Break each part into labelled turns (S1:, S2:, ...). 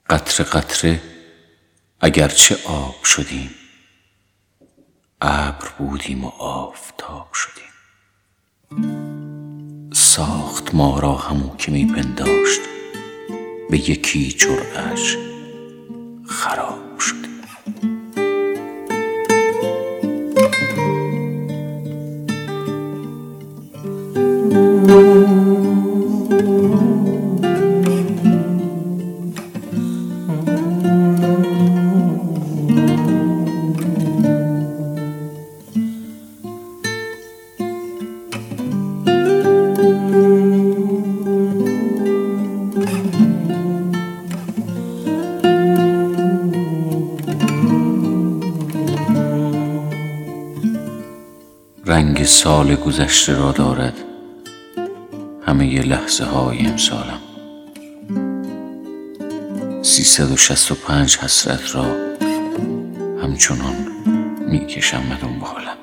S1: قطره قطره اگرچه آب شدیم، ابر بودیم و آفتاب شدیم. ساخت ما را همو که می پنداشت، به یکی جرعه‌اش خراب شدیم. رنگ سال گذشته را دارد همه لحظه های امسالم. 365 حسرت را همچنان می کشم به دنبالم.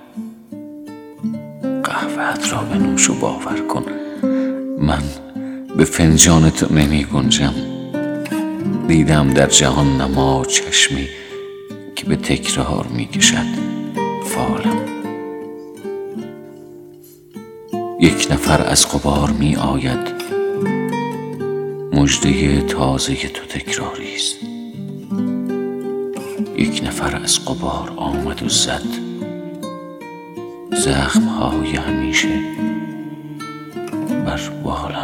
S1: قهوه‌ات را بنوش و باور کن من به فنجان تو نمی گنجم. دیدم در جهان نما چشمی که به تکرار می کشد فالم. یک نفر از غبار می آید، مژده تازه تو تکراری است. یک نفر از غبار آمد و زد، زخم های همیشه بر بالم.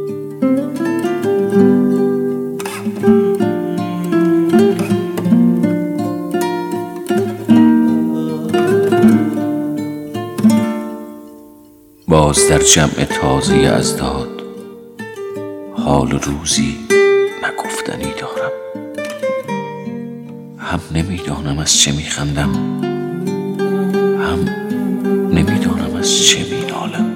S1: باز در جمع تازه اضداد حال روزی نگفتنی دارم. هم نمیدانم از چه میخندم، هم نمیدانم از چه مینالم.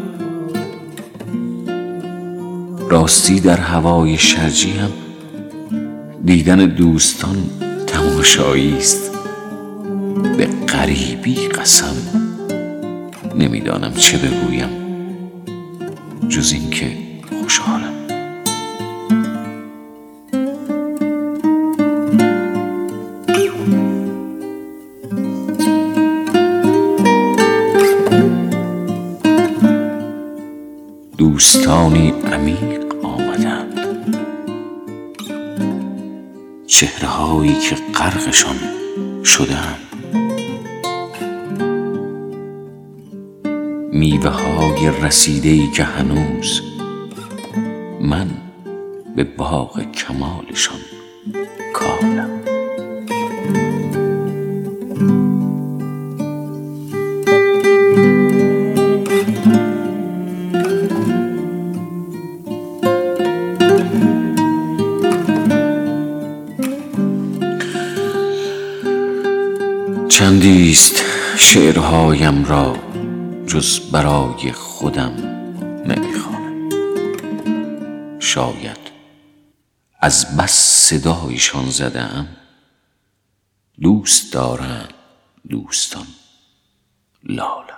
S1: راستی در هوای شرجی هم دیدن دوستان تماشایی است. به غریبی قسم نمیدانم چه بگویم جز این که خوشحالم. دوستانی عمیق آمدند، چهره هایی که غرقشان شده‌ام. میوه های رسیده‌ای که هنوز من به باغ کمالشان کالم. چندیست شعرهایم را جز برای خودم نمیخوانم. شاید از بس صدایشان زده‌ام. دوست دارند دوستان لالم.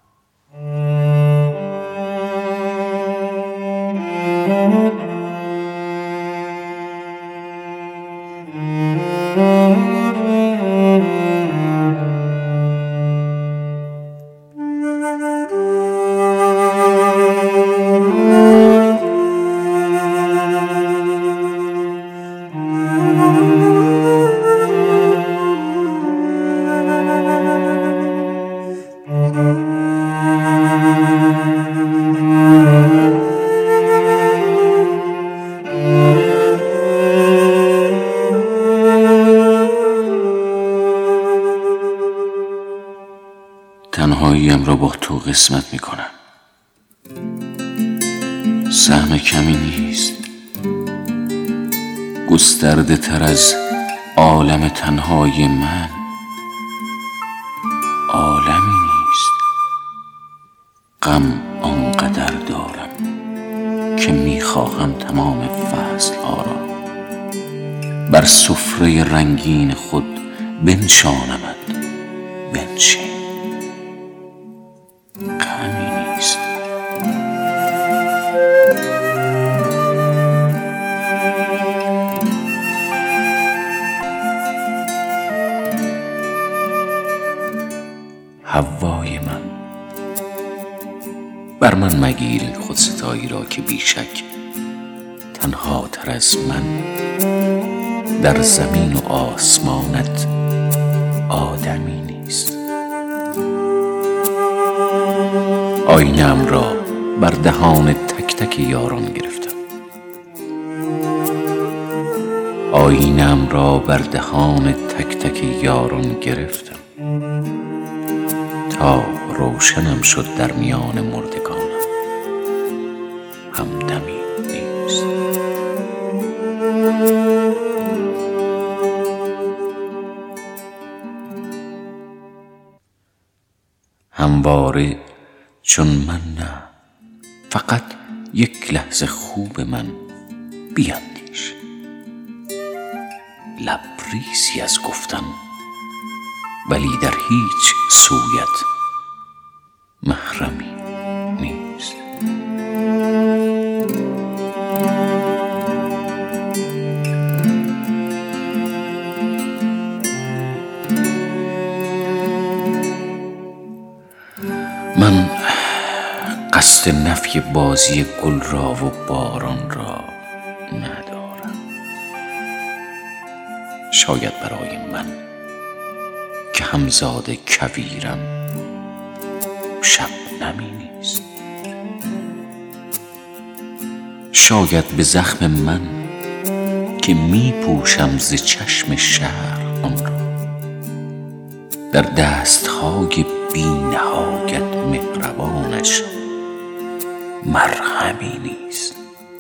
S1: تنهاییم را با تو قسمت میکنم. سهم کمی نیست، گسترده تر از عالم تنهای من عالمی نیست. غم آنقدر دارم که میخواهم تمام فصل ها را بر سفره رنگین خود بنشانمت. بنشین، غمی نیست. حوای من. بر من مگیر این خودستایی را که بیشک تنها تر از من در زمین و آسمانت آدمی نیست. آینه‌ام را بر دهان تک تک یاران گرفتم، آینه‌ام را بر دهان تک تک یاران گرفتم تا روشنم شد در میان مردگانم همدمی نیست. همواره چون من نه، فقط یک لحظه خوب من بیندیش. لبریزی از گفتن ولی در هیچ سویت محرمی نیست. من قصد نفی بازی گل را و باران را ندارم. شاید برای من که همزاد کویرم شبنمی نیست. شاید به زخم من که می پوشم ز چشم شهر آن را در دستهای بی نهایت مهربانش مرهمی نیست.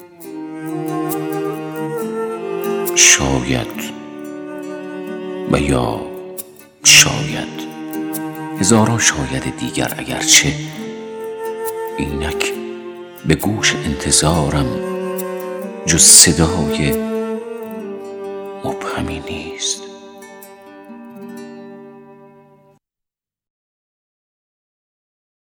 S1: شاید و یا شاید هزاران شاید دیگر، اگرچه اینک به گوش انتظارم جز صدای مبهمی نیست.